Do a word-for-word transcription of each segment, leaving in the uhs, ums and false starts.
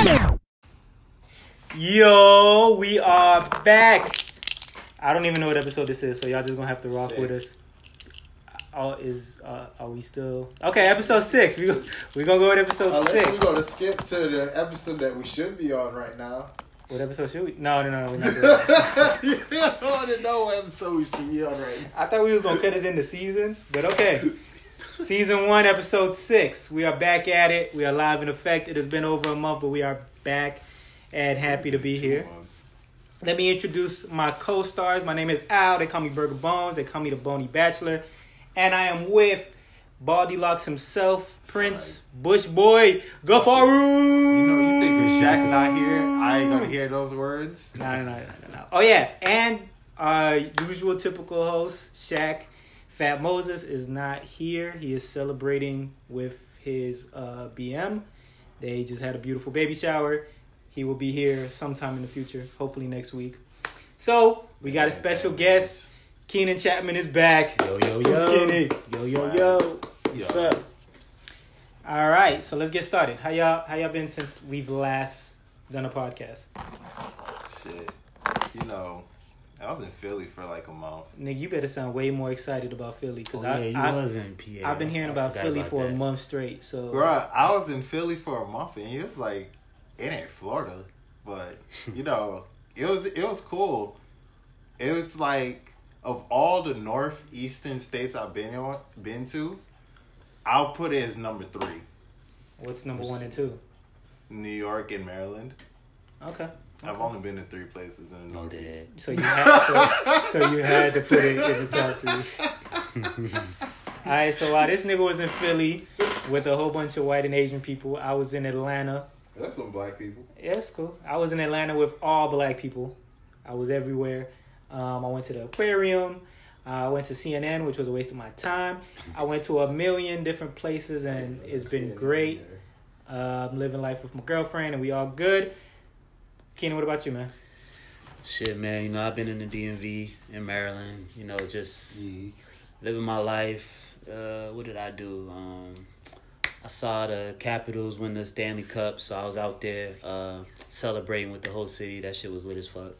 Yo, we are back. I don't even know what episode this is, so y'all just gonna have to rock six. with us. Oh, is uh, are we still okay? Episode six. We we gonna go with episode Unless six. We're gonna skip to the episode that we should be on right now. What episode should we? No, no, no, we're not doing that. You don't want to know what episode we should be on right now. I thought we was gonna cut it into seasons, but okay. Season one, episode six. We are back at it. We are live in effect. It has been over a month, but we are back and happy to be here. Let me introduce my co-stars. My name is Al. They call me Burger Bones. They call me the Bony Bachelor. And I am with Baldy Locks himself, Prince, Sorry. Bush Boy, Gafaru. You know, you think with Shaq not here, I ain't gonna hear those words? No, no, no, no, no. Oh, yeah. And our usual typical host, Shaq, Fat Moses, is not here. He is celebrating with his uh, B M. They just had a beautiful baby shower. He will be here sometime in the future, hopefully next week. So, we got a special guest. Keenan Chapman is back. Yo, yo, yo. Skinny. Yo, yo, yo. What's Yo. up? All right, so let's get started. How y'all, how y'all been since we've last done a podcast? Shit. You know, I was in Philly for like a month. Nigga, you better sound way more excited about Philly. Cause Oh, I, yeah, you I, was in P A. I've been hearing I about forgot Philly about for that. a month straight. So, Bruh, I was in Philly for a month and it was like, it ain't Florida, but, you know, it was it was cool. It was like, of all the northeastern states I've been on, been to, I'll put it as number three. What's number one and two? New York and Maryland. Okay. I've okay. only been to three places in the Don't do Northeast. that. So you had so, so you had to put it in the top three. All right. So while this nigga was in Philly with a whole bunch of white and Asian people, I was in Atlanta. That's some black people. Yeah, that's cool. I was in Atlanta with all black people. I was everywhere. Um, I went to the aquarium. Uh, I went to C N N, which was a waste of my time. I went to a million different places, and it's been great. Uh, I'm living life with my girlfriend, and we all good. Keenan, what about you, man? Shit, man. You know, I've been in the D M V in Maryland. You know, just Yeah. living my life. Uh, what did I do? Um, I saw the Capitals win the Stanley Cup, so I was out there uh, celebrating with the whole city. That shit was lit as fuck.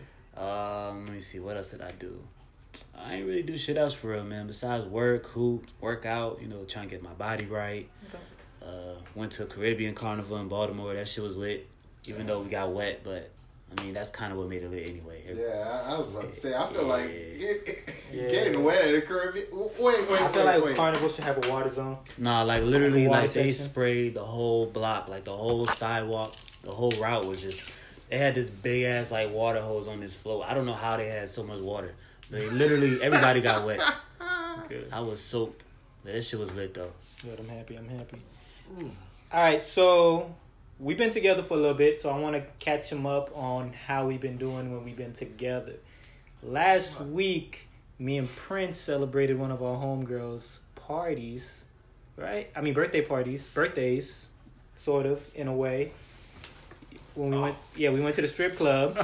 Um, let me see. What else did I do? I ain't really do shit else for real, man. Besides work, hoop, work out, you know, trying to get my body right. Okay. Uh, went to Caribbean Carnival in Baltimore. That shit was lit, even though we got wet. But, I mean, that's kind of what made it lit anyway. Yeah, I, I was about to say, I feel like it, it, Yeah. getting wet at a Caribbean. Wait, wait, wait. I feel like wait. Carnival should have a water zone. Nah, like, literally, Water like, they section? sprayed the whole block. Like, the whole sidewalk, the whole route was just... They had this big-ass, like, water hose on this float. I don't know how they had so much water. They literally, everybody got wet. Good. I was soaked. But that shit was lit, though. Good, I'm happy. I'm happy. All right, so we've been together for a little bit, so I want to catch him up on how we've been doing when we've been together. Last week, me and Prince celebrated one of our homegirls' parties, right? I mean, birthday parties, birthdays, sort of, in a way. When we went, yeah, we went to the strip club.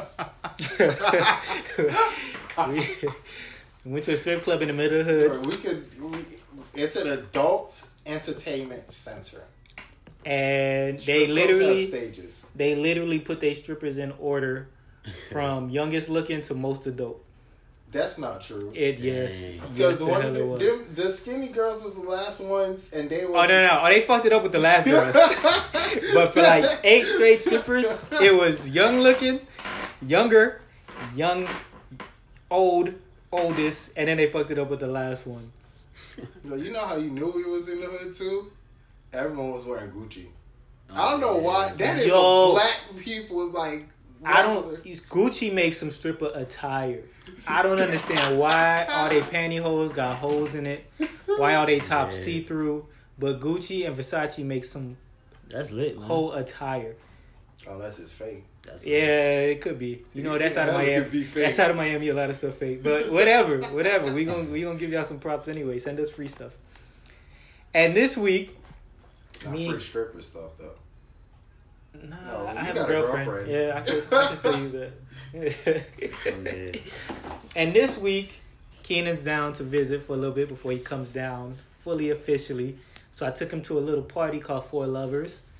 we, we went to a strip club in the middle of the hood. We could. We, it's an adult entertainment center. And Strip they clubs literally, have stages. they literally put their strippers in order from youngest looking to most adult. That's not true. It yes, Dang. yes Because the one hell of it the, was. them, the skinny girls was the last ones, and they were. Oh no, no, no! Oh, they fucked it up with the last girls. But for like eight straight strippers, it was young looking, younger, young, old, oldest, and then they fucked it up with the last one. You know, you know how you knew we was in the hood too? Everyone was wearing Gucci. I don't know why. That is Yo. a black people's like. I don't. Gucci makes some stripper attire. I don't understand why all they pantyhose got holes in it. Why all they top Yeah. see through? But Gucci and Versace make some That's lit, man. whole attire. Unless it's fake. That's Yeah, lit. it could be. You know, that's out of Yeah, it could Miami. be fake. That's out of Miami. A lot of stuff fake. But whatever, whatever. We gonna we gonna give y'all some props anyway. Send us free stuff. And this week, Not me. free stripper stuff though. Nah, No, I you have got a a girlfriend. girlfriend. Yeah, I could, I could still use that. Someday. And this week, Keenan's down to visit for a little bit before he comes down fully officially. So I took him to a little party called Four Lovers.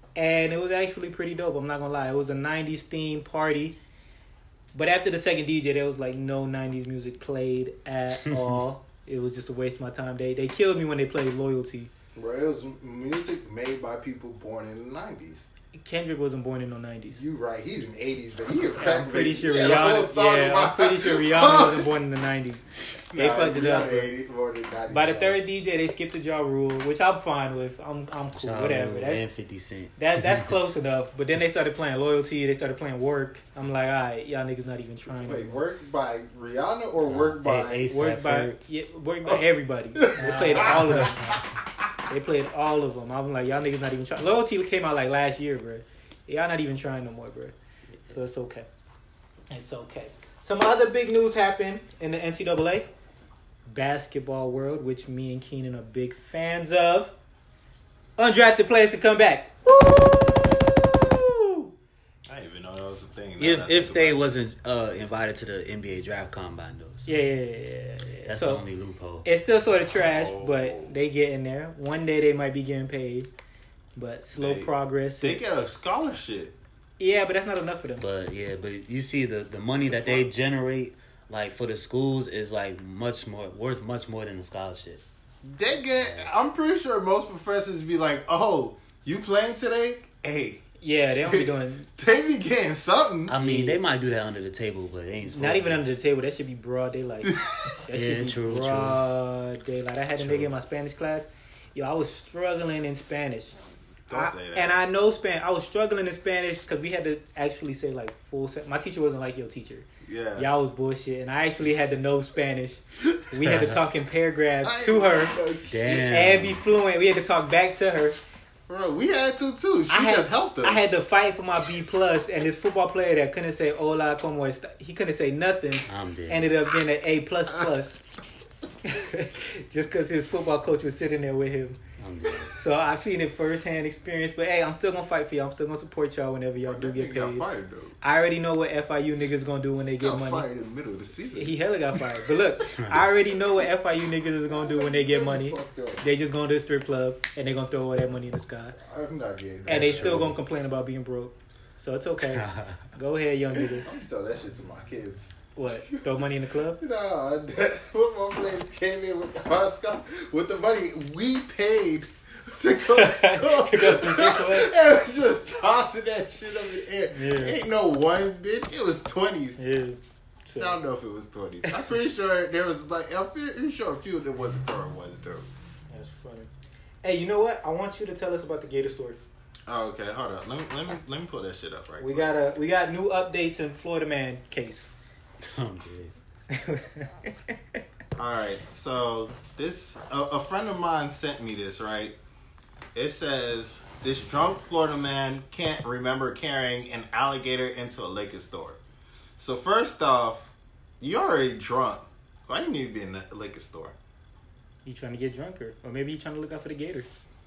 and it was actually pretty dope. I'm not gonna lie, it was a nineties themed party. But after the second D J, there was like no nineties music played at all. It was just a waste of my time. They they killed me when they played Loyalty. Bro, it was music made by people born in the nineties. Kendrick wasn't born in the nineties. You right, he's in the eighties, but he a crack I'm pretty baby. sure He had a whole Rihanna. song Yeah, about- I'm pretty sure Rihanna wasn't born in the nineties. They Nah, fucked it up. Rihanna eighty, born in nineties. By the third D J, they skipped the Ja Rule, which I'm fine with. I'm I'm cool, Ja whatever. Rule That, and fifty Cent. that that's close enough. But then they started playing Loyalty. They started playing Work. I'm like, all right, y'all niggas not even trying. Wait, anymore. work by Rihanna or work by? A- A$AP Work by Ferg. yeah, work by everybody. They played all of them. They played all of them. I'm like, y'all niggas not even trying. Loyalty came out like last year, bro. Y'all not even trying no more, bro. So it's okay. It's okay. Some other big news happened in the N C double A basketball world, which me and Keenan are big fans of. Undrafted players can come back. Woo! I didn't even know that was a thing. Now If that I if think they about it. wasn't uh, invited to the N B A draft combine though, so Yeah, yeah, yeah, yeah, yeah. that's So, the only loophole. it's still sort of trash, Oh. but they get in there. One day they might be getting paid, but slow They- progress. They get a scholarship. Yeah, but that's not enough for them. But yeah, but you see the the money that they generate, like for the schools, is like much more worth much more than the scholarship. They get. I'm pretty sure most professors be like, "Oh, you playing today? Hey, Yeah, they don't be doing. they be getting something." I mean, Yeah. they might do that under the table, but it ain't supposed Not even to. under the table. That should be broad daylight. That Yeah, should be true, true. broad daylight. I had a True. nigga in my Spanish class. Yo, I was struggling in Spanish. Don't I- say that. And I know Spanish. I was struggling in Spanish because we had to actually say like full. Se- my teacher wasn't like your teacher. Yeah. Y'all was bullshit, and I actually had to know Spanish. We had to talk in I paragraphs ain't to her know shit. Damn. and be fluent. We had to talk back to her. Bro, we had to too. She I had, just helped us. I had to fight for my B plus, and this football player that couldn't say "Hola, como esta," he couldn't say nothing. I'm dead. Ended up getting an A plus plus, just because his football coach was sitting there with him. I'm dead. So I've seen it firsthand experience. But hey, I'm still gonna fight for y'all. I'm still gonna support y'all whenever y'all Bro, do that get nigga got paid. fired though. I already know what F I U niggas gonna do when they get Got money. fired in the middle of the season. He hella got fired. But look, I already know what F I U niggas is gonna do when they get money. Fucked up. They just going to the strip club and they gonna throw all that money in the sky. I'm not getting that. And they shit. still gonna complain about being broke. So it's okay. Go ahead, young nigga. I'm gonna tell that shit to my kids. What? Throw money in the club? Nah, that football players came in with the hard stuff with the money we paid to go To go to the strip club? and was just tossing that shit up in the air. Yeah. Ain't no ones, bitch. It was twenties. Yeah. I So, don't know if it was twenties. I'm pretty sure there was like I'm pretty sure a few that wasn't throwing ones though. that's funny. Hey, you know what? I want you to tell us about the Gator story. Oh, okay, hold on. Let me let me let me pull that shit up right. We quick. got a we got new updates in Florida Man case. I'm dead. All right, so this a, a friend of mine sent me this. Right, it says this drunk Florida man can't remember carrying an alligator into a liquor store. So first off, you already drunk. Why you need to be in a liquor store? You trying to get drunker, or maybe you trying to look out for the Gators.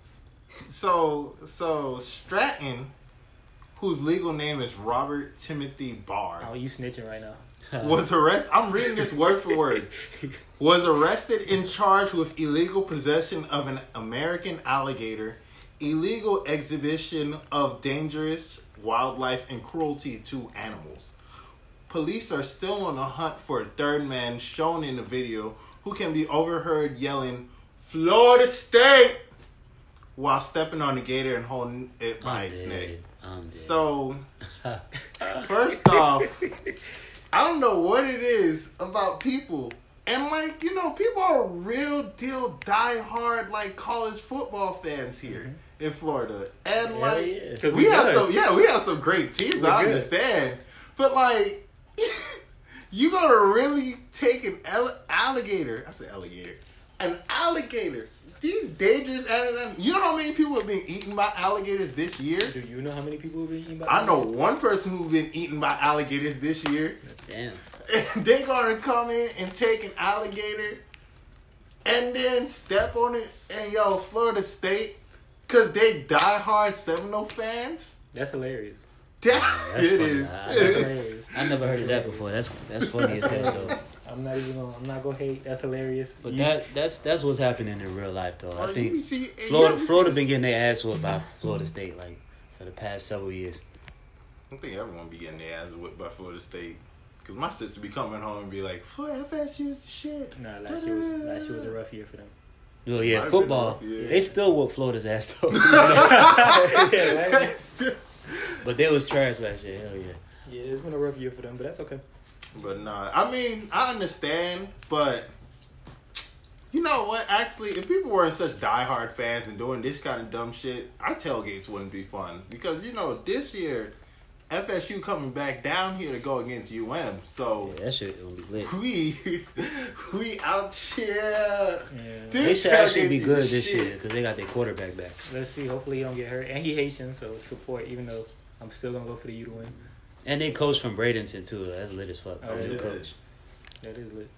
So so Stratton, whose legal name is Robert Timothy Barr, Oh, you snitching right now. was arrested. I'm reading this word for word. Was arrested and charged with illegal possession of an American alligator, illegal exhibition of dangerous wildlife, and cruelty to animals. Police are still on the hunt for a third man shown in the video who can be overheard yelling, "Florida State!" while stepping on the gator and holding it by I'm its neck. dead. I'm dead. So, first off, I don't know what it is about people. And, like, you know, people are real deal die-hard, like, college football fans here in Florida. And, Hell like, yeah. 'Cause we we have good. some, yeah, we have some great teams, We're I good. understand. But, like, you gonna really take an ele- alligator, I say alligator, an alligator, these dangerous animals. You know how many people have been eaten by alligators this year? Do you know how many people have been eating by I know one person who's been eaten by alligators this year. Damn. And they gonna come in and take an alligator and then step on it and yo, Florida State, cause they diehard Seminole fans. That's hilarious. That That's it funny. is. I- That's hilarious. I never heard of that before. That's that's funny as hell though. I'm not even gonna. I'm not gonna hate. That's hilarious. But You- that that's that's what's happening in real life though. Or I you think see- you Florida ever Florida see been this- getting their ass whooped by Florida State like for the past several years. I think everyone be getting their ass whipped by Florida State. Cause my sister be coming home and be like, "Florida F S U is the shit." Nah, last year was last year was a rough year for them. Oh yeah, Might have football. been rough, yeah. They still whoop Florida's ass though. yeah, last year- But they was trash last year. Hell yeah. yeah, it's been a rough year for them, but that's okay. But nah, I mean, I understand, but you know what? Actually, if people weren't such diehard fans and doing this kind of dumb shit, our tailgates wouldn't be fun. Because, you know, this year, F S U coming back down here to go against U M. So, Yeah, that shit will be lit. we we out here. Yeah. This They should actually be tailgates good is this shit. year because they got their quarterback back. Let's see. Hopefully he don't get hurt, and he Haitian, so support. Even though I'm still gonna go for the U to win. And they coach from Bradenton too. That's lit as fuck. Oh, New yeah. coach. That is lit.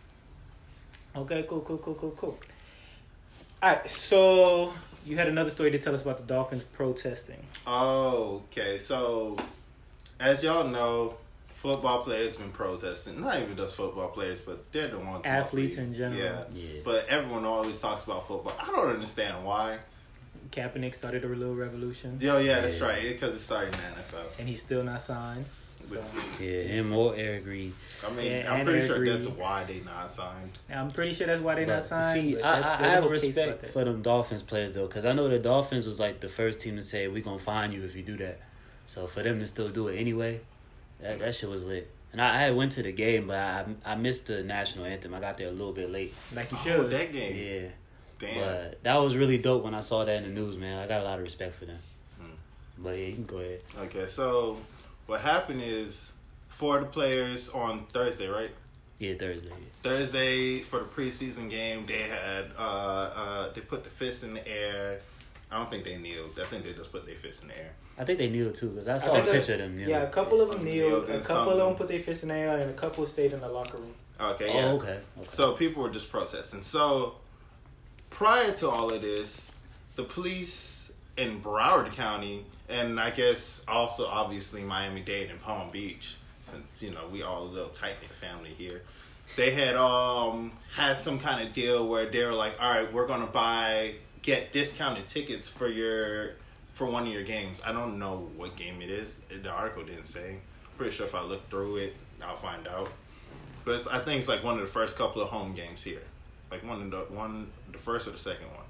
Okay, cool, cool, cool, cool, cool. All right, so you had another story to tell us about the Dolphins protesting. Okay, so as y'all know, football players been protesting. Not even just football players, but they're the ones Athletes mostly- in general. Yeah. Yeah. But everyone always talks about football. I don't understand why. Kaepernick started a little revolution, Yo, yeah, that's Yeah. right. Because it started in the N F L. and he's still not signed. But, So, Yeah, him or Eric Reed. I mean, Yeah, I'm and pretty I sure agree. that's why they not signed. I'm pretty sure that's why they're not But, signed. See, but I, that- I, I there's a have whole case about respect that. for them Dolphins players though, because I know the Dolphins was like the first team to say we gonna fine you if you do that. So for them to still do it anyway, that that shit was lit. And I, I went to the game, but I I missed the national anthem. I got there a little bit late. Like you Oh, should. that game. Yeah, Damn. but that was really dope when I saw that in the news, man. I got a lot of respect for them. Hmm. But yeah, you can go ahead. Okay, so what happened is for the players on Thursday, right? Yeah, Thursday. Yeah. Thursday for the preseason game, they had uh uh they put the fists in the air. I don't think they kneeled. I think they just put their fists in the air. I think they knew it too, because I I saw a think that- picture of them. Yeah, a couple of them Kneeled kneeled, a and couple of some- them put their fists in the air, and a couple stayed in the locker room. Okay, Oh, yeah. okay. okay. So people were just protesting. So prior to all of this, the police in Broward County, and I guess also obviously Miami-Dade and Palm Beach, since you know we all a little tight knit family here, they had um had some kind of deal where they were like, all right, we're gonna buy get discounted tickets for your for one of your games. I don't know what game it is. The article didn't say. Pretty sure if I look through it, I'll find out. But it's, I think it's like one of the first couple of home games here, like one of the one, the first or the second one.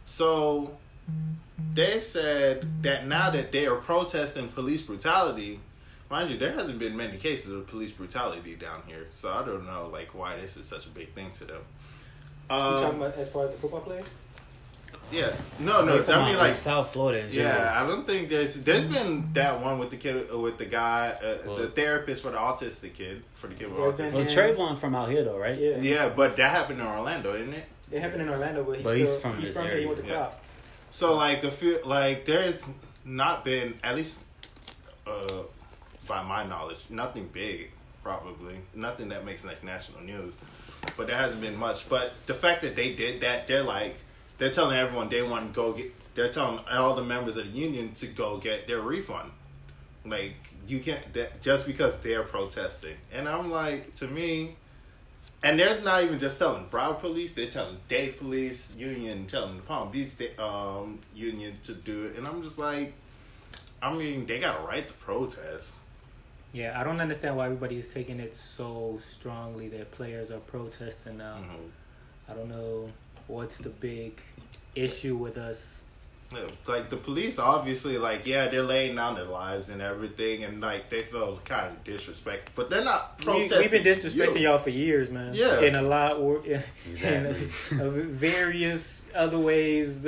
So they said that now that they are protesting police brutality, mind you, there hasn't been many cases of police brutality down here. So I don't know like why this is such a big thing to them. You Um, talking about as far as the football players? yeah, no, no, They talking I mean about, like. South Florida in general. Yeah, I don't think there's there's been that one with the kid with the guy, uh, Well- the therapist for the autistic kid for the kid with Yeah, autism. Well, Trayvon from out here though, right? Yeah. Yeah, but that happened in Orlando, didn't it? It happened in Orlando, but he's, But still, he's from he's this from here. area. He went to Yeah. Cloud. So like a few like there's not been at least uh by my knowledge nothing big probably nothing that makes like national news, but there hasn't been much. But the fact that they did that, they're like they're telling everyone they want to go get. They're telling all the members of the union to go get their refund. Like you can't that, just because they're protesting, and I'm like to me. And they're not even just telling Broward police; they're telling Dade police union, telling the Palm Beach um, union to do it. And I'm just like, I mean, they got a right to protest. Yeah, I don't understand why everybody is taking it so strongly that players are protesting now. Mm-hmm. I don't know what's the big issue with us. Yeah, like the police, obviously, like yeah, they're laying down their lives and everything, and like they feel kind of disrespect, but they're not We, protesting. we've been disrespecting you. y'all for years, man. Yeah. In a lot, or in, Exactly. in uh, various other ways,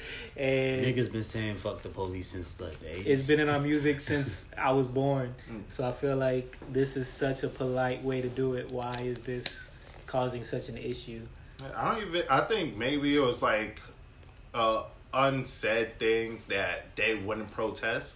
and Niggas been saying fuck the police since like the eighties. it's been in our music since I was born. Mm. So I feel like this is such a polite way to do it. Why is this causing such an issue? I don't even. I think maybe it was like a unsaid thing that they wouldn't protest.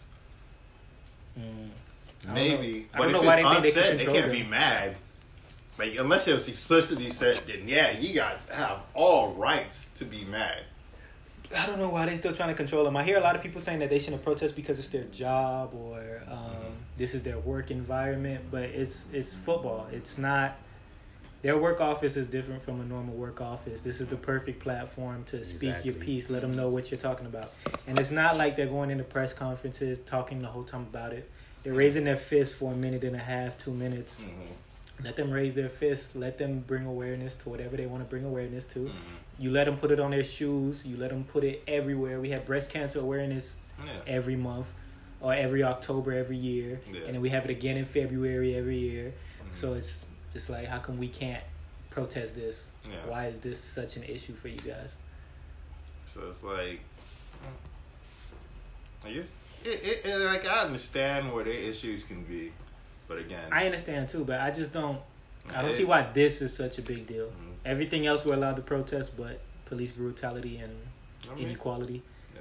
Mm. I don't Maybe, know. I but don't if know it's why they think they can unsaid, they, control can't them. be mad. Like unless it was explicitly said, then yeah, you guys have all rights to be mad. I don't know why they're still trying to control them. I hear a lot of people saying that they shouldn't protest because it's their job or um, this is their work environment. But it's it's football. It's not Their work office is different from a normal work office. This is the perfect platform to speak Exactly. your piece, let them know what you're talking about. And it's not like they're going into press conferences talking the whole time about it. They're raising their fist for a minute and a half, two minutes. Mm-hmm. Let them raise their fist. Let them bring awareness to whatever they want to bring awareness to. Mm-hmm. You let them put it on their shoes. You let them put it everywhere. We have breast cancer awareness Yeah. every month or every October every year. Yeah. And then we have it again in February every year. Mm-hmm. So it's it's like, how come we can't protest this? Yeah. Why is this such an issue for you guys? So it's like, I guess, it, it, it, like, I understand where their issues can be, but again, I understand too, but I just don't. I don't it- see why this is such a big deal. Mhm. Everything else we're allowed to protest, but police brutality and I mean, inequality. yeah.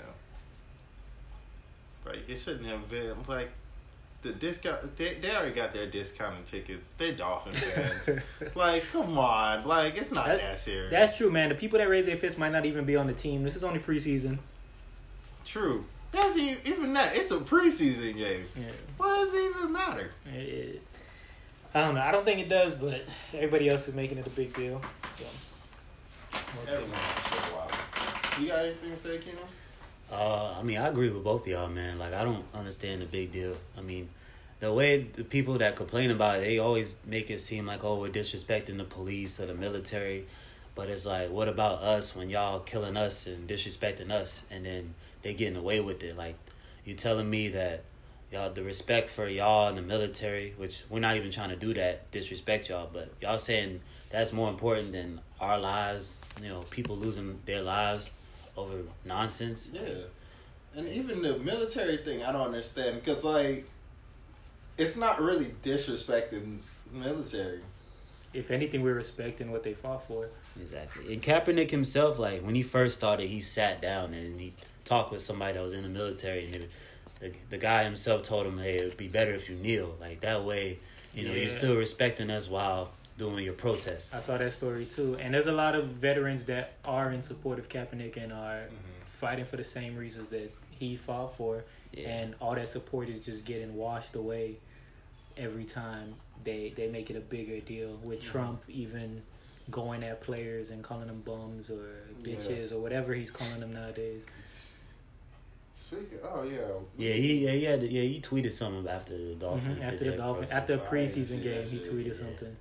Like, it shouldn't have been, like, the discount, they, they already got their discounted tickets. They're Dolphin fans. Like, come on. Like, it's not That- that, serious. That's true, man. The people that raise their fists might not even be on the team. This is only preseason. True. That's e- even that. It's a preseason game. Yeah. What does it even matter? It, it, I don't know. I don't think it does, but everybody else is making it a big deal. So we'll see. Everyone should wow. You got anything to say, Keno? Uh, I mean, I agree with both of y'all, man. Like, I don't understand the big deal. I mean, the way the people that complain about it, they always make it seem like, oh, we're disrespecting the police or the military. But it's like, what about us when y'all killing us and disrespecting us, and then they getting away with it? Like, you telling me that y'all, the respect for y'all and the military, which we're not even trying to do that, disrespect y'all, but y'all saying that's more important than our lives, you know, people losing their lives over nonsense. Yeah. And even the military thing, I don't understand. Because, like, it's not really disrespecting the military. If anything, we're respecting what they fought for. Exactly. And Kaepernick himself, like, when he first started, he sat down and he talked with somebody that was in the military, and it, the the guy himself told him, hey, it would be better if you kneel. Like, that way, you know, Yeah. you're still respecting us while doing your protest. I saw that story too. And there's a lot of veterans that are in support of Kaepernick and are Mm-hmm. fighting for the same reasons that he fought for. Yeah. And all that support is just getting washed away every time they, they make it a bigger deal. With Mm-hmm. Trump even going at players and calling them bums or bitches Yeah. or whatever he's calling them nowadays. Speaking, oh, yeah. Yeah, he yeah he had yeah he tweeted something after the Dolphins. Mhm. After did the that Dolphins, protest. after a I didn't see preseason game, that he shit. tweeted Yeah. something.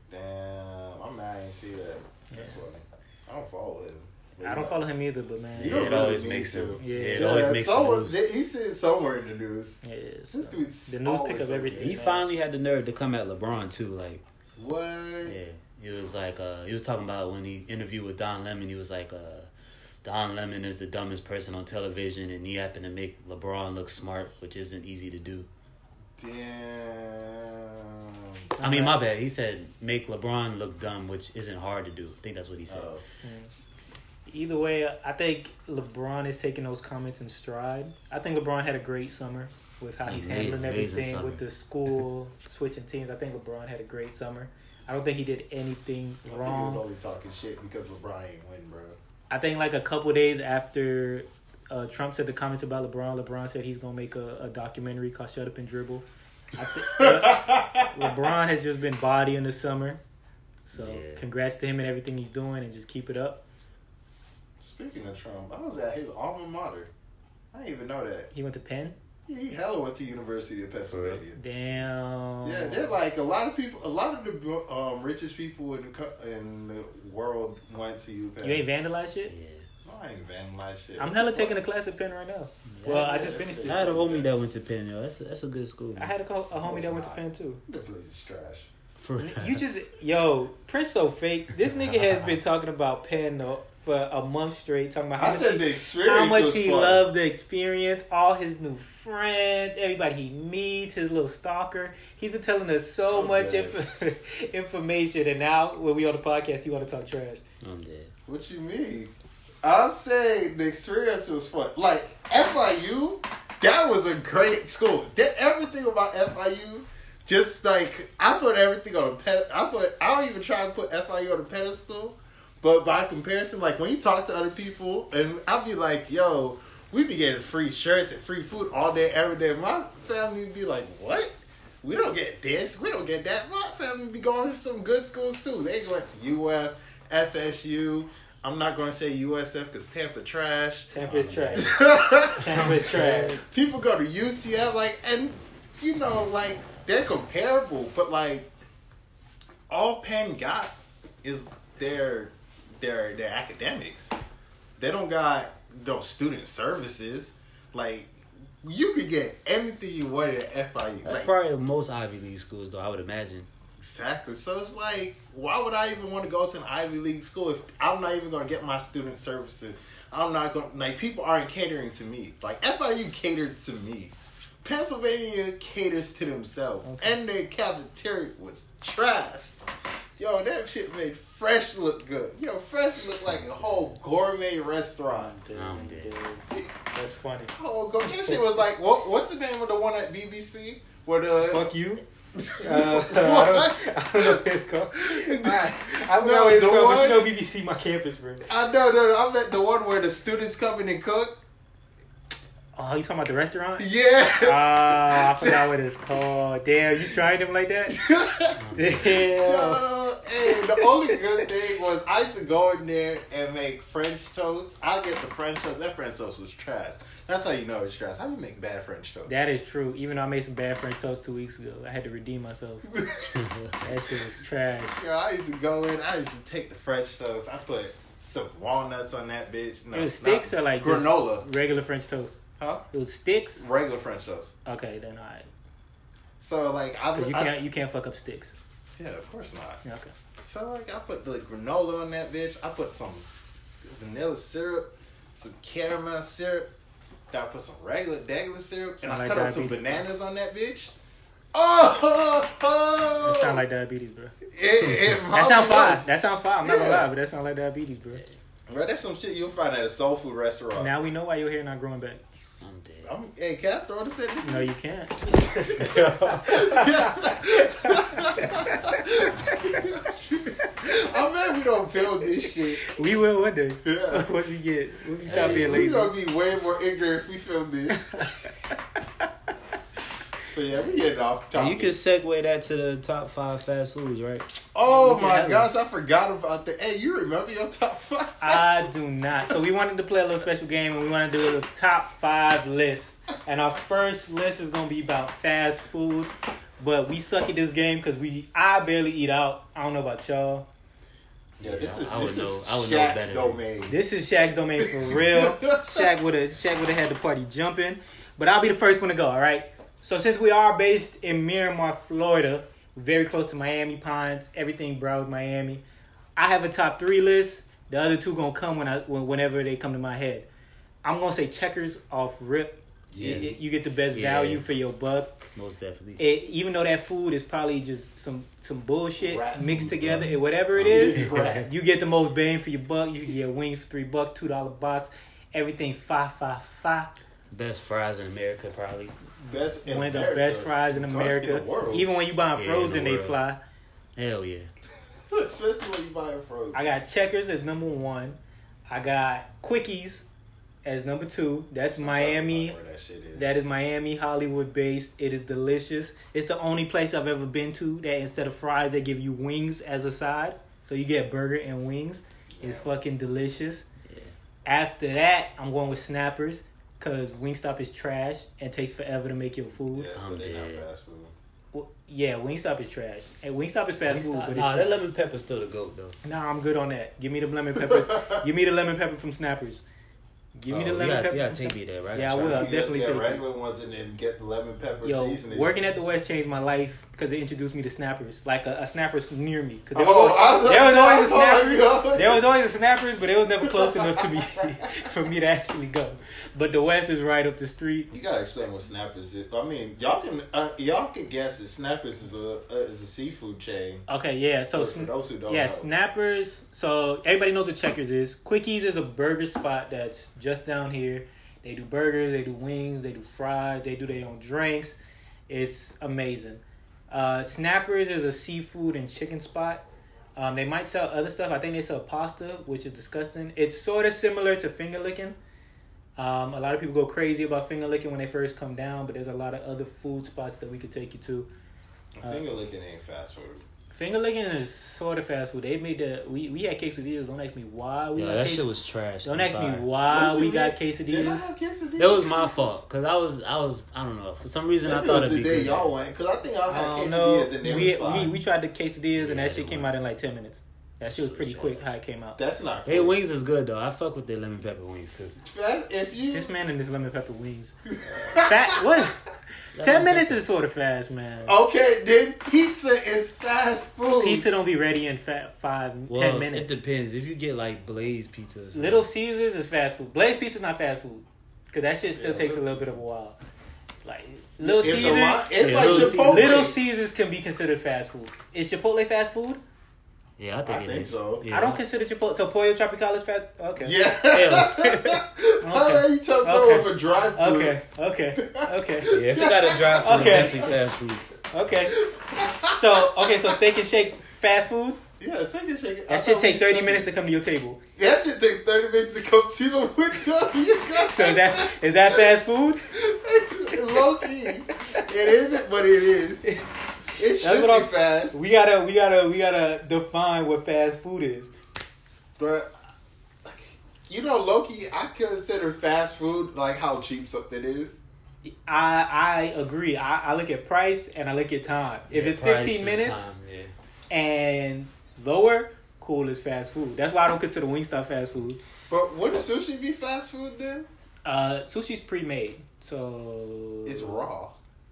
Damn, I'm mad I didn't see that. That's Yeah. funny. I don't follow him. I don't follow him either, but man, You Yeah, don't it really always need makes to. him. Yeah. Yeah, it Yeah, always makes him somewhere, lose. he's sitting somewhere in the news. it is. This dude's The news pick always up so everything. good. He man. finally had the nerve to come at LeBron too. Like, What? yeah, he was like, uh, he was talking about when he interviewed with Don Lemon. He was like, uh, Don Lemon is the dumbest person on television, and he happened to make LeBron look smart, which isn't easy to do. Damn. I mean, my bad. He said make LeBron look dumb, which isn't hard to do. I think that's what he said. Oh. Either way, I think LeBron is taking those comments in stride. I think LeBron had a great summer with how he's Amazing- handling amazing everything summer. with the school switching teams. I think LeBron had a great summer. I don't think he did anything I think he was wrong. only talking shit because LeBron ain't win, bro. I think like a couple days after uh, Trump said the comments about LeBron, LeBron said he's gonna make a, a documentary called "Shut Up and Dribble." I think LeBron has just been bodying the summer, so Yeah. congrats to him and everything he's doing, and just keep it up. Speaking of Trump, I was at his alma mater. I didn't even know that. He went to Penn. He, he hella went to University of Pennsylvania. Damn. Yeah, they're like a lot of people. A lot of the um, richest people in the, co- in the world went to UPenn. You ain't vandalized shit? Yeah. No, I ain't vandalized shit. I'm hella taking a class at Penn right now. Well, I just finished I it. had a homie that went to Penn, yo. That's a, that's a good school. I Man. had a, co- a homie it's that went to not. Penn too. The place is trash. For You just, yo, Prince so fake. This nigga has been talking about Penn though, for a month straight, talking about how I much, said the experience how much was he fun. loved the experience, all his new friends, everybody he meets, his little stalker. He's been telling us so much Okay. inf- information, and now when we on the podcast, you want to talk trash. I'm dead. What you mean? I'm saying the experience was fun. Like F I U, that was a great school. That everything about F I U, just like I put everything on a ped. I put. I don't even try to put F I U on a pedestal, but by comparison, like when you talk to other people, and I'll be like, "Yo, we be getting free shirts and free food all day, every day." My family would be like, "What? We don't get this. We don't get that. My family be going to some good schools too. They went to U F, F S U. I'm not going to say U S F because Tampa trash. Tampa is trash. Tampa is trash. People go to U C F, like, and, you know, like, they're comparable, but, like, all Penn got is their their their academics. They don't got no student services. Like, you could get anything you wanted at F I U. That's Like, probably most Ivy League schools, though, I would imagine. exactly. So it's like, why would I even want to go to an Ivy League school if I'm not even going to get my student services? I'm not going to, like, people aren't catering to me. Like, F I U catered to me. Pennsylvania caters to themselves. Okay. And their cafeteria was trash. Yo, that shit made Fresh look good. Yo, Fresh looked like a whole gourmet restaurant. I'm dead. That's funny. Oh, go. That shit was like, what? What's the name of the one at B B C? Where the Fuck you. Uh, I, don't, I don't know what it's called. I, I don't No, know what it's the called, but one- you know B B C, my campus, bro. I know, no, no. I meant the one where the students come in and cook. Oh, you talking about the restaurant? Yeah. Ah, I forgot what it's called. Damn, you tried them like that? Damn. Yo, hey, the only good thing was I used to go in there and make French toast. I get the French toast. That French toast was trash. That's how you know it's trash. How do you make bad French toast? That is true. Even though I made some bad French toast two weeks ago, I had to redeem myself. That shit was trash. Yo, I used to go in. I used to take the French toast. I put some walnuts on that bitch. No, It was sticks not- or like just granola? regular French toast? Huh? It was sticks? Regular French toast. Okay, then alright. So like I, Because you I can't, you can't fuck up sticks. yeah, of course not. Yeah, okay. So like I put the granola on that bitch. I put some vanilla syrup, some caramel syrup. Then I put some regular regular syrup, and Sound I like cut up some diabetes. bananas on that bitch. Oh, oh, That sound like diabetes, bro. it, it That sound probably fine. was. That sound fine. I'm not gonna Yeah. lie, but that sound like diabetes, bro. Bro, that's some shit you'll find at a soul food restaurant. Now we know why your hair not growing back. I'm dead. I'm, hey, can I throw this at this? No, you can't. I'm mad we don't film this shit. We will one day. Yeah. Once we get, once we stop Hey, being we lazy. gonna be way more ignorant if we film this. But yeah, we getting off Hey, topic. you can segue that to the top five fast foods, right? Oh we can my have gosh, I forgot about that. Hey, you remember your top five? I do not. So we wanted to play a little special game, and we want to do a top five list. And our first list is gonna be about fast food, but we suck at this game because we I barely eat out. I don't know about y'all. Yeah, this is I would this know- is I would know Shaq's better. domain. This is Shaq's domain for real. Shaq would have Shaq would have had the party jumping, but I'll be the first one to go. All right. So since we are based in Miramar, Florida, very close to Miami Pines, everything Broward, Miami, I have a top three list. The other two gonna come when I when, whenever they come to my head. I'm gonna say Checkers off rip. Yeah. You, you get the best Yeah. value for your buck. Most definitely. It, even though that food is probably just some some bullshit Rat mixed food, together, bro. and whatever it is, Rat. you get the most bang for your buck. You can get wings for three bucks, two dollar box, everything five five five. Best fries in America, probably. Best in One of the America. best fries in America. In the world. Even when you buy them Yeah, frozen, in the they world. fly. Hell yeah. Especially when you buy it frozen. I got Checkers as number one. I got Quickies as number two. That's I'm Miami. talking about where that shit is. That is Miami, Hollywood based. It is delicious. It's the only place I've ever been to that instead of fries, they give you wings as a side. So you get burger and wings. It's fucking delicious. Yeah. After that, I'm going with Snappers because Wingstop is trash and takes forever to make your food. Yeah, so I'm they not dead. fast food. Well, yeah, Wingstop is trash. And Wingstop is fast food, but it's Nah, that trash. lemon pepper's still the goat, though. Nah, I'm good on that. Give me the lemon pepper. Give me the lemon pepper from Snappers. Give me Oh, the you lemon gotta, pepper. you gotta from take Snappers. me there, right? Yeah, I Try will. it. I'll You definitely just take get it. regular ones and then get the lemon pepper Yo, seasoning. working at the West changed my life because it introduced me to Snappers. Like a, a Snappers near me. Cause there Oh, was, I always, there was always a oh my Snappers. God. There was always a Snappers, but it was never close enough to me for me to actually go. But the West is right up the street. You gotta explain what Snappers is. I mean, y'all can uh, y'all can guess that Snappers is a uh, is a seafood chain. Okay, yeah. So But for those who don't yeah, know, Snappers. So everybody knows what Checkers is. Quickies is a burger spot that's just down here. They do burgers, they do wings, they do fries, they do their own drinks. It's amazing. Uh, Snappers is a seafood and chicken spot. Um, they might sell other stuff. I think they sell pasta, which is disgusting. It's sort of similar to finger licking. Um, a lot of people go crazy about finger licking when they first come down, but there's a lot of other food spots that we could take you to. Finger licking ain't fast food. Finger licking is sort of fast food. They made the we, we had quesadillas. Don't ask me why we Yeah, got that quesadillas. shit was trash. Don't I'm ask sorry. me why What we you got get? Did I quesadillas. have quesadillas? That was my fault because I was I was I don't know for some reason I Maybe thought it was it'd the be day good. y'all went because I think I I had don't know. quesadillas and they We, was fine. we we tried the quesadillas and Yeah, that shit it came was. out in like ten minutes. That shit was pretty quick how it came out. That's not. Hey, quick. wings is good though. I fuck with their lemon pepper wings too. Fast- If you This man and his lemon pepper wings. Fat what? Ten minutes is sort of fast, man. okay, then pizza is fast food. Pizza don't be ready in fat five, Well, ten it minutes. depends. If you get like Blaze pizza, or something. Little Caesars is fast food. Blaze Pizza's not fast food. Because that shit still Yeah, takes a Little- little bit of a while. Like, Little If the Caesars... line- it's Yeah, like Little Chipotle. Little Caesars can be considered fast food. Is Chipotle fast food? yeah, I think I it think is. so. Yeah. I don't consider Chipotle... So Pollo Tropical is fast... Okay. Yeah. Hell. How are you tell someone Okay. for drive food? Okay. Okay. Okay. Yeah, if you got a drive, through Okay. it's definitely fast food. Okay. So, okay, so Steak and Shake fast food? Yeah, second shake. That shit take thirty minutes to come to your table. That shit takes thirty minutes to come to the window. You got So is that, is that fast food? It's low key. It isn't, but it is. It should what be I'm- fast. We gotta, we gotta, we gotta define what fast food is. But you know, Loki, I consider fast food like how cheap something is. I I agree. I, I look at price and I look at time. If Yeah, it's price fifteen and minutes time, yeah. and lower, cool is fast food. That's why I don't consider Wingstop fast food. But wouldn't sushi be fast food then? Uh, sushi's pre-made, so It's raw.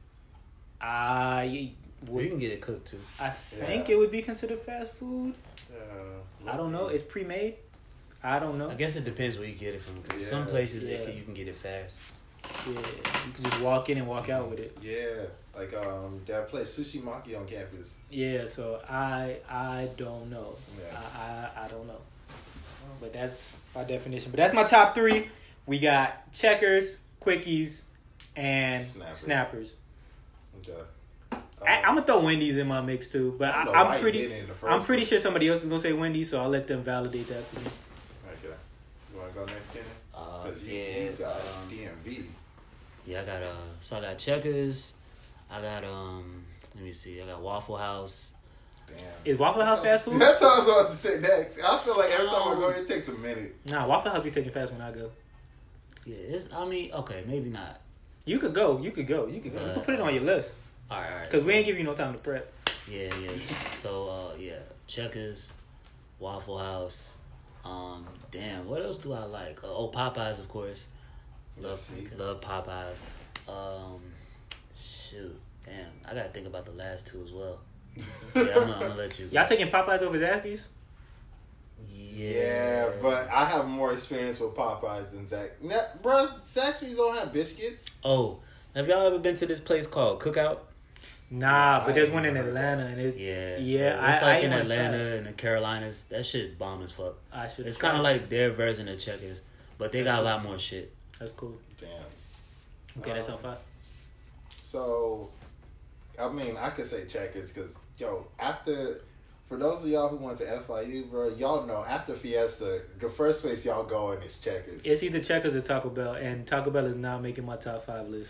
I Well, you would, can get it cooked too. I think Yeah. it would be considered fast food. Uh, I don't know. It's pre-made. I don't know. I guess it depends where you get it from. 'Cause Yeah. some places it Yeah. can, you can get it fast. Yeah, you can just walk in and walk out with it. Yeah, like um, that place Sushi Maki on campus. Yeah, so I I don't know. Yeah. I, I I don't know. But that's my definition. But that's my top three. We got Checkers, Quickies, and Snappers. Snappers. Okay. I, I'm gonna throw Wendy's in my mix too, but I I, don't know why I'm you pretty. did it in the first I'm pretty place. sure somebody else is gonna say Wendy's, so I'll let them validate that for me. Okay. You want to go next, Kenny? Uh, Because you, yeah, you got um, D M V. Yeah, I got uh, so I got Checkers. I got um, let me see. I got Waffle House. Damn. Is Waffle House fast food? That's what I was about to say next. I feel like every time I go, it takes a minute. Nah, Waffle House be taking fast when I go. Yeah, it's. I mean, okay, maybe not. You could go. You could go. You could go. You Uh, could put it on your list All right, all right. because so- we ain't give you no time to prep. Yeah, yeah. So, uh, yeah, Checkers, Waffle House. Um, damn, what else do I like? Uh, oh, Popeyes, of course. Love, Let's see. love Popeyes. Um, shoot, damn, I gotta think about the last two as well. Yeah, I'm gonna, I'm gonna let you. Y'all taking Popeyes over Zaxby's? Yeah, Yeah, but I have more experience with Popeyes than Zach. Nah, bro, Zaxby's don't have biscuits. Oh, have y'all ever been to this place called Cookout? Nah, but there's I one in ain't heard Atlanta, and it. Yeah, Yeah, It's I- like I in wanna try Atlanta it. and the Carolinas. That shit bomb as fuck. I should. It's kind of like their version of Checkers, but they got a lot more shit. That's cool. Damn. Okay, that's Um, on five. So, I mean, I could say Checkers because, yo, after, for those of y'all who went to F I U, bro, y'all know after Fiesta, the first place y'all going is Checkers. It's either Checkers or Taco Bell, and Taco Bell is not making my top five list.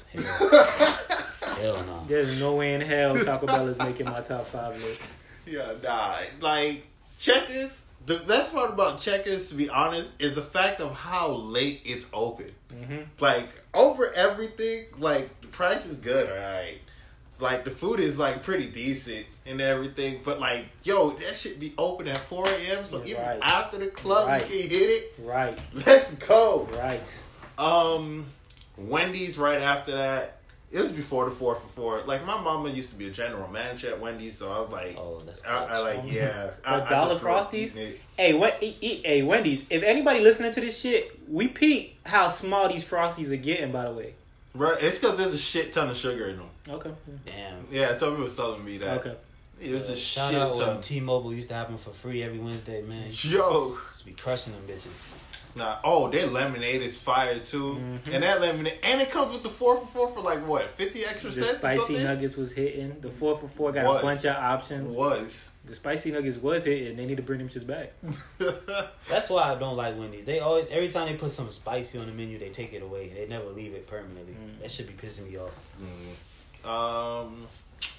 Hell no. There's no way in hell Taco Bell is making my top five list. Yeah, nah. Like, Checkers, the best part about Checkers, to be honest, is the fact of how late it's open. Mm-hmm. Like, over everything, like, the price is good, alright. Like, the food is, like, pretty decent and everything. But, like, yo, that should be open at four a.m. So even Right. after the club, Right. you can hit it. Right, Let's go. right. Um, Wendy's right after that. It was before the four for four. Like, my mama used to be a general manager at Wendy's, so I was like, Oh, that's I, I like, yeah. I, The I dollar just grew up Frosties? eating it. Hey, what? Eat, eat, hey, Wendy's. If anybody listening to this shit, we peep how small these Frosties are getting. By the way. Bro, it's because there's a shit ton of sugar in them. Okay. Damn. Yeah, Toby was telling me that. Okay. It was a Uh, Shout shit out ton. when T-Mobile used to happen for free every Wednesday, man. Yo. Used to be crushing them bitches. Nah, oh, their lemonade is fire too. Mhm. And that lemonade, and it comes with the four for four for like what, fifty extra The cents or spicy something? nuggets was hitting. The four for four got Was. a bunch of options. Was. The spicy nuggets was hitting. They need to bring them shits back. That's why I don't like Wendy's. They always, every time they put something spicy on the menu, they take it away. They never leave it permanently. Mm. That should be pissing me off. um, who else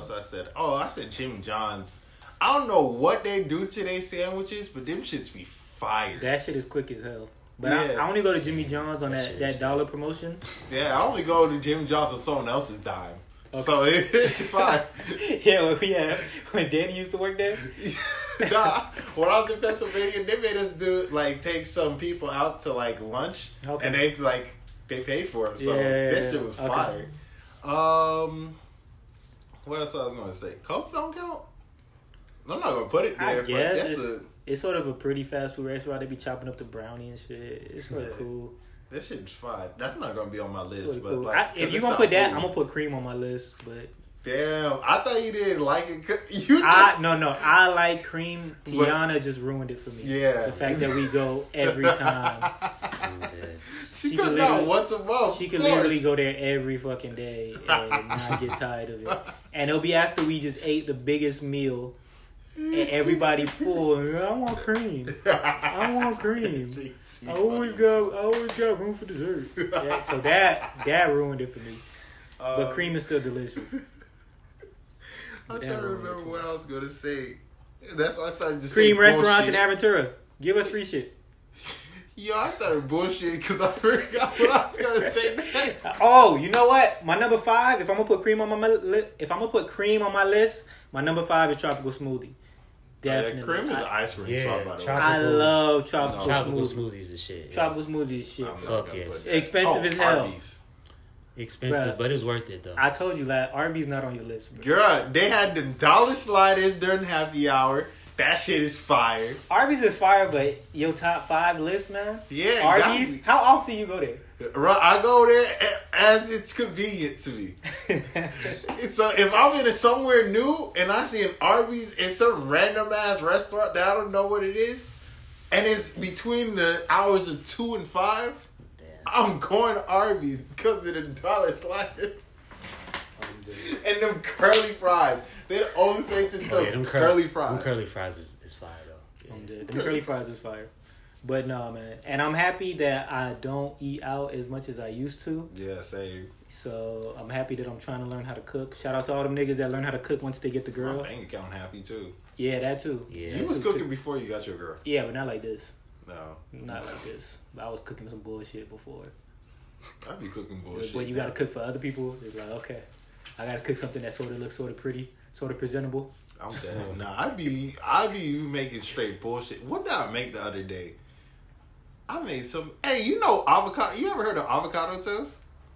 else I said? Oh, I said Jimmy John's. I don't know what they do to their sandwiches, but them shits be fire. That shit is quick as hell. But Yeah. I, I only go to Jimmy John's on That that, shit that, is dollar fast. promotion. Yeah, I only go to Jimmy John's on someone else's dime. Okay. So it, it's fine. Yeah, well, yeah. When Danny used to work there. Nah, when I was in Pennsylvania, they made us do like take some people out to like lunch, Okay. and they like they paid for it. So Yeah, that shit was okay. fire. Um, what else I was gonna say? Coast don't count. I'm not gonna put it I there, guess but that's it's, a it's sort of a pretty fast food restaurant. They be chopping up the brownie and shit. It's sort of Yeah. cool. that shit's fine. That's not gonna be on my It's list, sort of but cool. like I, 'cause if you it's gonna not put that, food. I'm gonna put cream on my list. But Damn, I thought you didn't like it. 'Cause You I did. no no I like cream. But- Tiana just ruined it for me. Yeah. the fact that we go every time. I'm dead. She, She could could not literally- once a month. She of could course. literally go there every fucking day and not get tired of it. And it'll be after we just ate the biggest meal and everybody full. And I want cream. I want cream. Jeez, I always got I always got room for dessert. Yeah, so that that ruined it for me. But Um, cream is still delicious. I'm That trying to ruined it remember for what I was gonna say. That's why I started to say Cream restaurants in bullshit. Aventura. Give us free shit. Yo, I started bullshit because I forgot what I was gonna say next. Oh, you know what? My number five. If I'm gonna put cream on my li- if I'm gonna put cream on my list, my number five is tropical smoothie. Definitely. Yeah, cream is an I, ice cream Yeah, spot, by the way. tropical- I love tropical, Tropical smoothie. smoothies and shit. yeah. Tropical smoothie is shit. I'm not Fuck gonna yes. put that. Expensive Oh, as hell. Arby's. Expensive, Bruh. but it's worth it though. I told you that Arby's not on your list, bro. Girl, they had them dollar sliders during happy hour. That shit is fire. Arby's is fire, but your top five list, man. Yeah, gotta Arby's. be. How often you go there? Right, I go there a- as it's convenient to me. So if I'm in a somewhere new and I see an Arby's in some random ass restaurant that I don't know what it is, and it's between the hours of two and five, Damn. I'm going to Arby's because of the dollar slider and them curly fries. They're the only place that Oh, sells yeah, them curly, curly fries. Them curly fries is, is fire though. Yeah. I'm dead. Them curly fries is fire. But no, man. And I'm happy that I don't eat out as much as I used to. Yeah, same. So I'm happy that I'm trying to learn how to cook. Shout out to all them niggas that learn how to cook once they get the My girl. bank account happy too. Yeah, that too. Yeah. You was cooking before you got your girl. Yeah, but not like this. No, Not like this. But I was cooking some bullshit before. I be cooking bullshit. But you gotta cook for other people. It's like, okay, I gotta cook something that sort of looks sort of pretty, sort of presentable. I'm dead. Nah, I be I be making straight bullshit. What did I make the other day? I made some. Hey, you know avocado? You ever heard of avocado toast?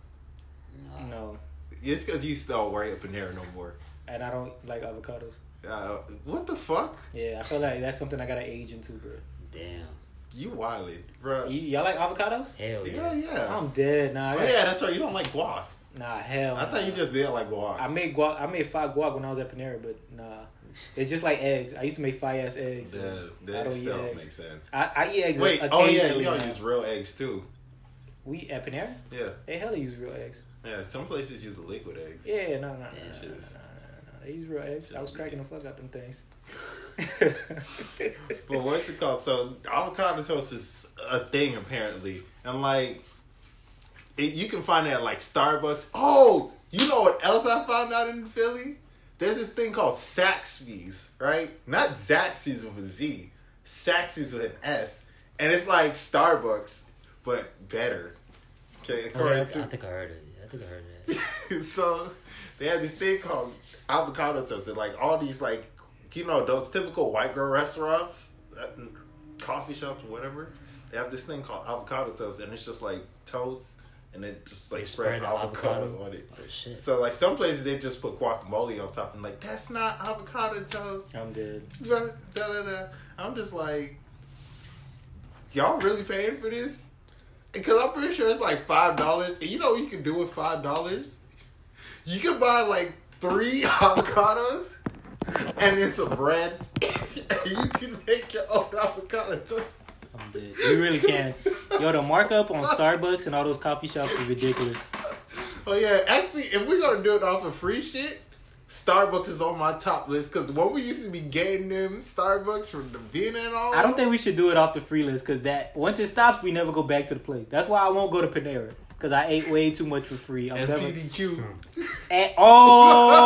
No, It's because you still worry at Panera no more. and I don't like avocados. Uh, what the fuck? Yeah, I feel like that's something I gotta age into, bro. Damn. You wildin', bro. Y- y'all like avocados? Hell Yeah, yeah. yeah. I'm dead. Nah, I Oh got, yeah, that's right. You don't like guac. nah, hell. I thought you nah. just didn't like guac. I made guac. I made five guac when I was at Panera, but nah, it's just like eggs. I used to make fire ass eggs. Yeah, I that don't still eat don't eggs. make sense. I, I eat eggs. Wait, oh yeah, occasionally you don't now. use real eggs too. We at Panera? Yeah, They hella use real eggs. yeah. Some places use the liquid eggs. Yeah, no, no, no, no, Yeah, no, no, shit no, is- no, no. They use real eggs. I was cracking the fuck out them things. But what's it called? So avocado toast is a thing apparently, and like it, you can find it at like Starbucks. Oh, you know what else I found out in Philly? There's this thing called Zaxby's, right? Not Zaxby's with a Z, Zaxby's with an S, and it's like Starbucks but better. Okay, Oh, yeah, according I to think I heard it. Yeah, I think I heard that. so they had this thing called avocado toast. And like all these like you know those typical white girl restaurants, uh, coffee shops or whatever. They have this thing called avocado toast, and it's just like toast, and it just like They spread spread the avocado, avocado? on it. Oh shit. So like some places they just put guacamole on top, and like that's not avocado toast. I'm dead. Da, da, da, da. I'm just like, y'all really paying for this? Because I'm pretty sure it's like five dollars. And you know what you can do with five dollars? You can buy like three avocados and then some bread. And you can make your own avocado toast. I'm dead. You really can. Yo, the markup on Starbucks and all those coffee shops is ridiculous. Oh yeah, actually, if we're gonna do it off of free shit, Starbucks is on my top list. Because when we used to be getting them Starbucks from the beginning and all, I don't think we should do it off the free list because that once it stops, we never go back to the place. That's why I won't go to Panera because I ate way too much for free. I'm and never. P D Q. And, oh my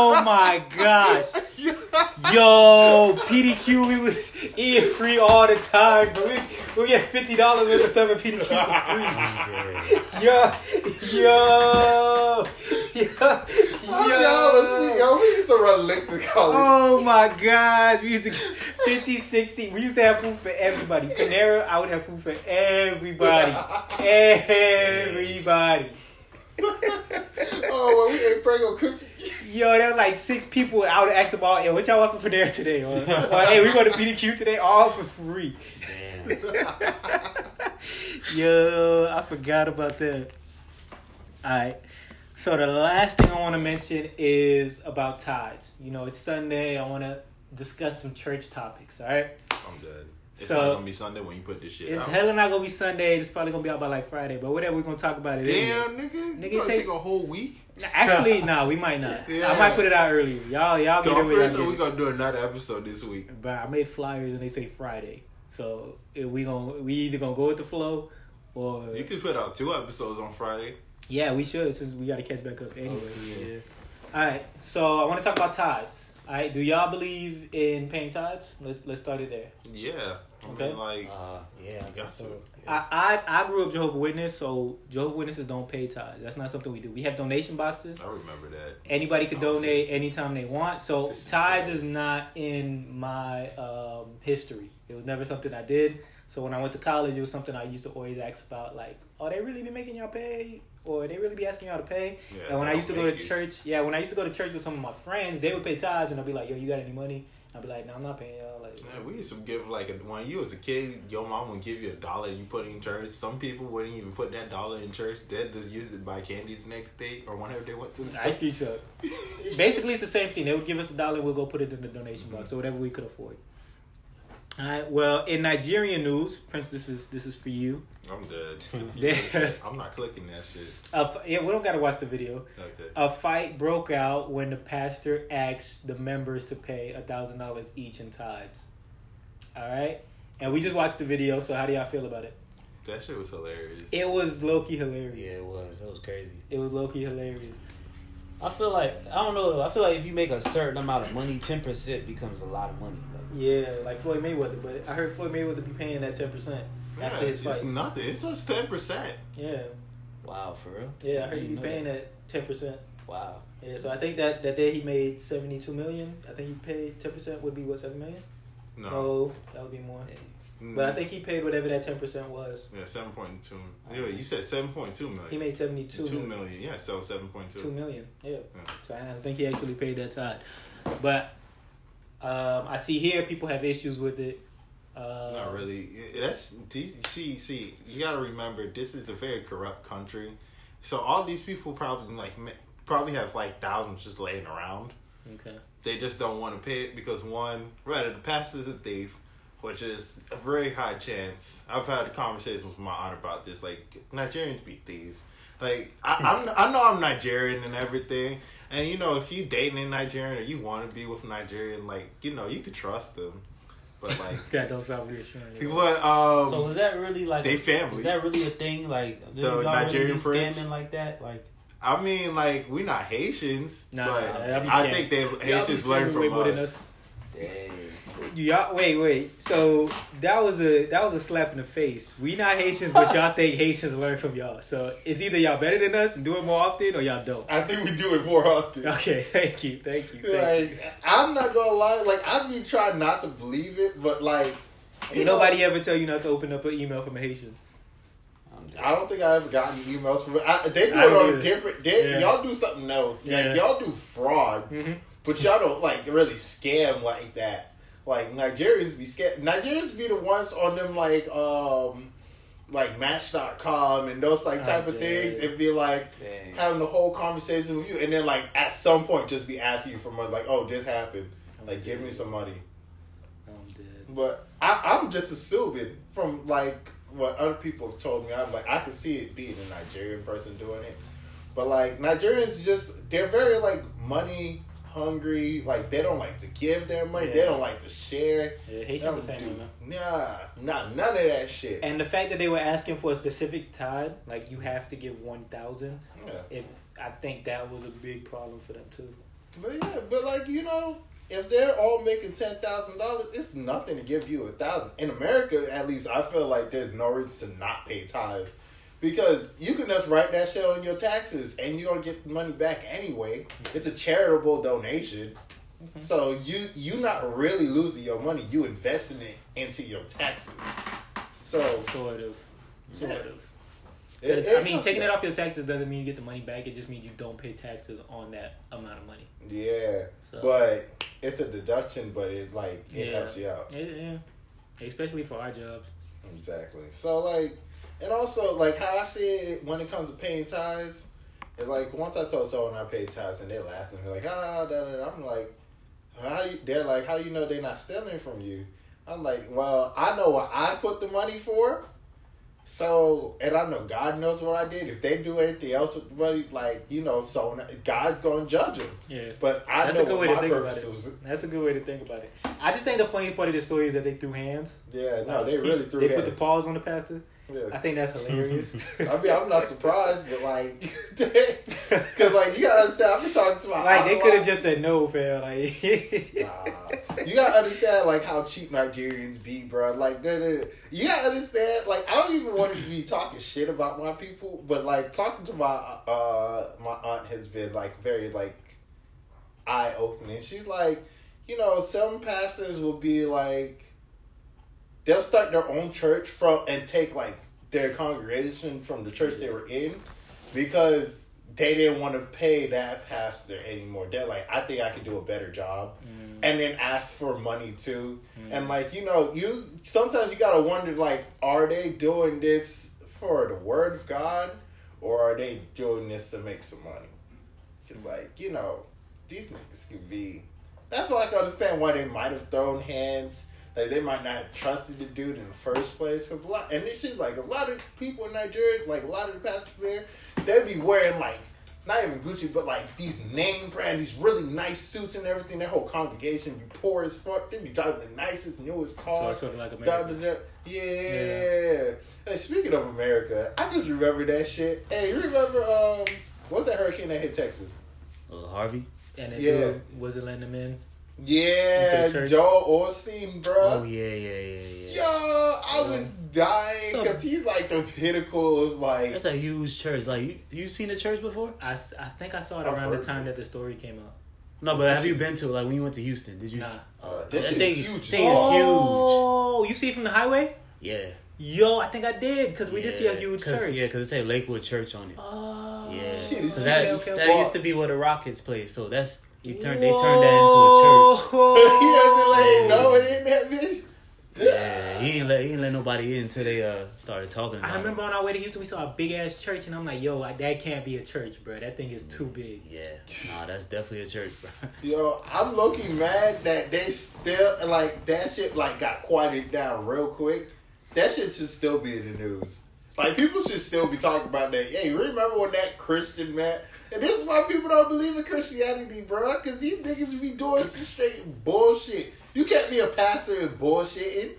my gosh. Yo, P D Q, we was eating free all the time, but we we get fifty dollars worth of stuff at P D Q for free. Yo, yo, yo, Yo, yo, we used to run licks in college. Oh my God, we used to get fifty, sixty. We used to have food for everybody. Panera, I would have food for everybody. Everybody. Oh, when we ate Prego cookies. Yo, there were like six people. I would ask them all, yo, what y'all want for Panera today? Or, or hey, we go to P D Q today, all for free. Damn. Yo, I forgot about that. Alright. So the last thing I want to mention is about tithes. You know, it's Sunday. I want to discuss some church topics, alright? I'm dead. It's So- not gonna be Sunday when you put this shit It's out. hella not going to be Sunday. It's probably going to be out by like Friday. But whatever, we're going to talk about it. Damn, anyway. nigga. Nigga, You gonna take- take a whole week? Actually, nah, we might not. Yeah. I might put it out earlier. Y'all, y'all get it I'm when pretty y'all sure we get it. gonna do another episode this week. But I made flyers and they say Friday. So if we gonna we either gonna go with the flow or You could put out two episodes on Friday. yeah, we should since we gotta catch back up anyway. Oh, yeah. Yeah. All right, so I want to talk about tithes. All right, do y'all believe in paying tithes? Let's let's start it there. Yeah. I Okay. mean, like, Uh, yeah, I guess so. I, I I grew up Jehovah's Witness, so Jehovah's Witnesses don't pay tithes. That's not something we do. We have donation boxes. I remember that. Anybody could Oh, donate sis. anytime they want. So This is tithes serious. is not in my um, history. It was never something I did. So when I went to college, it was something I used to always ask about, like, oh, they really be making y'all pay? Or they really be asking y'all to pay? Yeah, and when I they used to don't go to make you. church, yeah, when I used to go to church with some of my friends, they would pay tithes, and I'd be like, yo, you got any money? I'd be like, no, I'm not paying y'all. Like, Man, we used to give like a, when you was a kid, your mom would give you a dollar and you put it in church. Some people wouldn't even put that dollar in church. They'd just use it to buy candy the next day or whenever they went to the ice store. cream truck. Basically, it's the same thing. They would give us a dollar, we'll go put it in the donation box or whatever we could afford. All right. Well, in Nigerian news, Prince, this is this is for you. I'm dead. Yeah. I'm not clicking that shit. Uh, yeah, we don't gotta watch the video. Okay. A fight broke out when the pastor asked the members to pay a thousand dollars each in tithes. All right, and we just watched the video. So how do y'all feel about it? That shit was hilarious. It was low key hilarious. Yeah, it was. That was crazy. It was low key hilarious. I feel like I don't know. I feel like if you make a certain amount of money, ten percent becomes a lot of money. Like, Yeah, like Floyd Mayweather, but I heard Floyd Mayweather be paying that ten percent Yeah, after his it's fight. nothing. It's just ten percent. Yeah, wow, for real? yeah, I heard he didn't be know paying that. that ten percent. Wow. Yeah, so I think that that day he made seventy two million. I think he paid ten percent would be what seven million. No. No, that would be more. Yeah. Mm, But I think he paid whatever that ten percent was. yeah, seven point two. Anyway, you said seven point two million. He made seventy two two million. Yeah, so seven point two. Two million. Yeah. Yeah. So I think he actually paid that tithe. But um, I see here people have issues with it. Uh, Not really. That's see, see. You gotta remember, this is a very corrupt country. So all these people probably like ma- probably have like thousands just laying around. Okay. They just don't want to pay it because one, rather the pastor's a thief, which is a very high chance. I've had conversations with my aunt about this. Like, Nigerians be thieves. Like, I, I'm, I know I'm Nigerian and everything, and you know, if you dating a Nigerian or you want to be with a Nigerian, like, you know, you could trust them. But like, That don't sound reassuring. but um, So is that really like they a, family. Is that really a thing? Like, do The y'all Nigerian really be prince? scamming like that? Like, I mean, like, we're not Haitians, Nah, but nah, y'all be I scamming. think they Y'all be Haitians learn scamming way from more than us. dang. Y'all, wait, wait. So that was a that was a slap in the face. We not Haitians, but y'all think Haitians learn from y'all. So it's either y'all better than us and do it more often, or y'all don't. I think we do it more often. Okay, thank you, thank you. Thank you. Like, I'm not gonna lie. Like, I be trying not to believe it, but like, you Ain't know, nobody ever tell you not to open up an email from a Haitian. I'm dead. I don't think I ever gotten emails from. I, they do I it don't on either. a different. They, Yeah. Y'all do something else. Yeah. Like, y'all do fraud, Mm-hmm. but y'all don't like really scam like that. Like, Nigerians be scam. Nigerians be the ones on them like um like Match dot com and those like type of Okay. things. It'd be like Dang. having the whole conversation with you, and then like at some point just be asking you for money. Like, oh, this happened. Like, give me some money. I'm dead. But I, I'm just assuming from like what other people have told me. I'm like, I could see it being a Nigerian person doing it, but like Nigerians just they're very like money hungry. Like, they don't like to give their money. Yeah. They don't like to share. Yeah, They Haitians don't the same do- way, man. Nah, not none of that shit. And the fact that they were asking for a specific tithe, like you have to give one thousand. Yeah. If I think that was a big problem for them too. But yeah, but like you know, if they're all making ten thousand dollars, it's nothing to give you a thousand. In America, at least, I feel like there's no reason to not pay tithe, because you can just write that shit on your taxes and you're gonna get the money back anyway. It's a charitable donation, mm-hmm. so you you not really losing your money. You investing it into your taxes. So sort of, sort yeah. of. It, it I mean, helps taking you. it off your taxes doesn't mean you get the money back. It just means you don't pay taxes on that amount of money. Yeah, So. but it's a deduction, but it like it Yeah. helps you out. It, yeah, especially for our jobs. Exactly. So like, and also like how I see it when it comes to paying tithes, it's like once I told someone I paid tithes and they laughed and they're like, ah, da, da, da. I'm like, how do you? They're like, how do you know they're not stealing from you? I'm like, well, I know what I put the money for. So, and I know God knows what I did. If they do anything else with the money, like, you know, so God's going to judge them. Yeah. But I That's know a good what way to my think about purpose it. was. That's a good way to think about it. I just think the funny part of the story is that they threw hands. Yeah, no, they Like, really he- threw They hands. put the paws on the pastor. I Yeah. think that's hilarious. I mean, I'm not surprised, but like, because like you gotta understand, I've been talking to my Like they aunt a could have lot. just said no, fam. Like, Nah. You gotta understand like how cheap Nigerians be, bro. Like, they're, they're, you gotta understand. Like, I don't even want to be talking shit about my people, but like talking to my uh my aunt has been like very like eye opening. She's like, you know, some pastors will be like, they'll start their own church from and take like their congregation from the church they were in because they didn't want to pay that pastor anymore. They're like, I think I could do a better job. Mm. And then ask for money too. Mm. And like, you know, you sometimes you gotta wonder like, are they doing this for the word of God or are they doing this to make some money? Cause like, you know, these niggas can be, that's why I can understand why they might have thrown hands. Like, they might not have trusted the dude in the first place. Cause a lot, and this shit, like, a lot of people in Nigeria, like, a lot of the pastors there, they be wearing, like, not even Gucci, but, like, these name brand, these really nice suits and everything. Their whole congregation be poor as fuck. They be driving the nicest, newest so cars. it's sort of like America. Da, da, da. Yeah. yeah. Hey, speaking of America, I just remember that shit. Hey, you remember, um, what's that hurricane that hit Texas? Uh, Harvey? And it Yeah. wasn't letting them in. Yeah, Into the church. Joel Osteen, bro. Oh, yeah, yeah, yeah, yeah. Yo, I was dying So- because he's like the pinnacle of like. That's a huge church. Like, you you seen the church before? I, s- I think I saw it I've around the heard time it. that the story came out. No, but have you been to, like, when you went to Houston? Did you? Nah. s- Uh, this that shit thing, is huge. thing is Oh, you see it from the highway? huge. Yeah. Yo, I think I did because we did see a Yeah, huge cause, church. Yeah, because it said Lakewood Church on it. Oh, Yeah. Shit is Because that, okay, okay, that okay. used to be where the Rockets played. So that's, you turned, they turned that into a church. he had to let him know it in that bitch. Yeah, he didn't let he didn't let nobody in until they uh started talking about I remember it. on our way to Houston, we saw a big ass church, and I'm like, yo, I, that can't be a church, bro. That thing is too big. Yeah, nah, that's definitely a church, bro. Yo, I'm low-key mad that they still like that shit like got quieted down real quick. That shit should still be in the news. Like, people should still be talking about that. Hey, remember when that Christian man? And this is why people don't believe in Christianity, bro. Because these niggas be doing some straight bullshit. You can't be a pastor and bullshitting.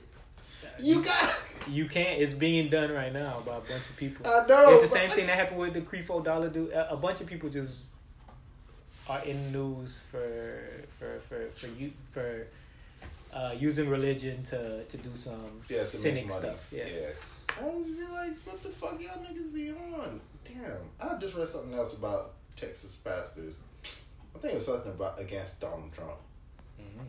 You got You can't. It's being done right now by a bunch of people. I know. It's the same thing that happened with the Crefo Dollar dude. A, a bunch of people just are in the news for for for for you for uh, using religion to to do some Yeah, to cynic make money. stuff. Yeah. I was be like, what the fuck y'all niggas be on? Damn. I just read something else about Texas pastors. I think it was something about against Donald Trump. Mm-hmm.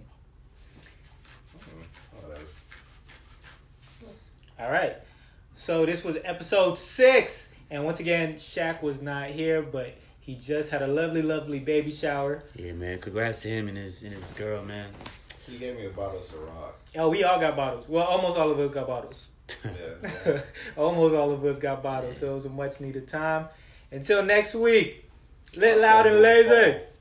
Mm, what else? All right. So this was episode six, and once again, Shaq was not here, but he just had a lovely, lovely baby shower. Yeah, man. Congrats to him and his and his girl, man. She gave me a bottle of Ciroc. Oh, we all got bottles. Well, almost all of us got bottles. Yeah. Almost all of us got bottles, so it was a much needed time. Until next week, lit, loud, and lazy.